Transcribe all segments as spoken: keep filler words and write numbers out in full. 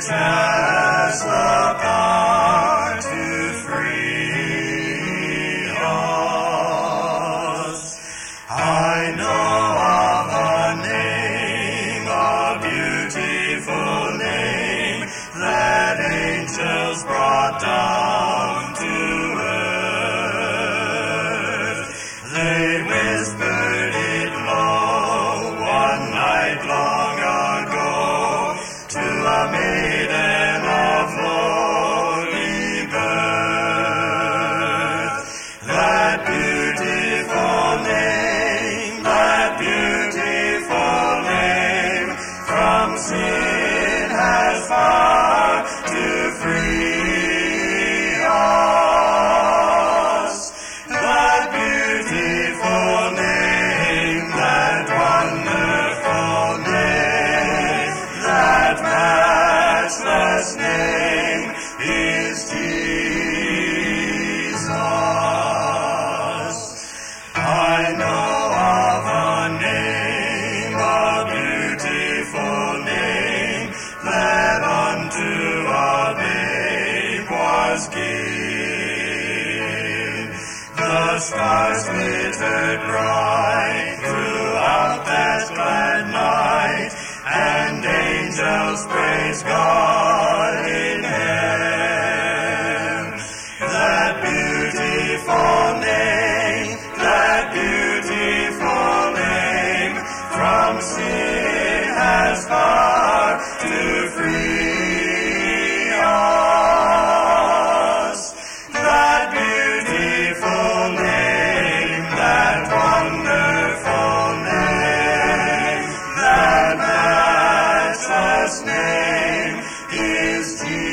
which has the power to free us. I know of a name, a beautiful name, that angels brought down to earth. They whispered it low one night long ago to a maiden of lowly birth. That beautiful name, that beautiful name, from sin has power to free us. That beautiful name, that wonderful name, that matchless name is Jesus. I know of a name, a beautiful name, that unto a babe was given. The stars glittered bright throughout that glad night, and angels praise God in heaven. That beautiful name, that beautiful name, from sin has power to free us. That beautiful name, that wonderful name, that matchless name is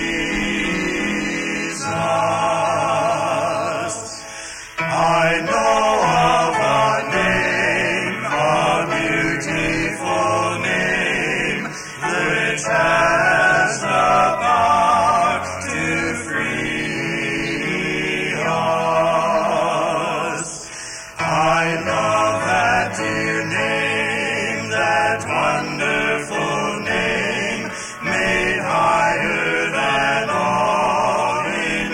Jesus. I know of a name, a beautiful name, which has the power to free us. I love that dear name, that wonderful name, made higher than all in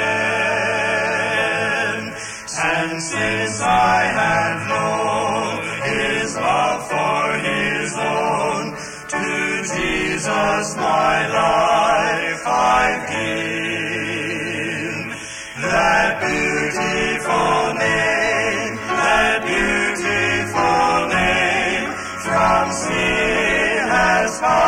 heaven. And since I have known his love for his own, to Jesus my life I've given. That beautiful name, that beautiful name, from sin has power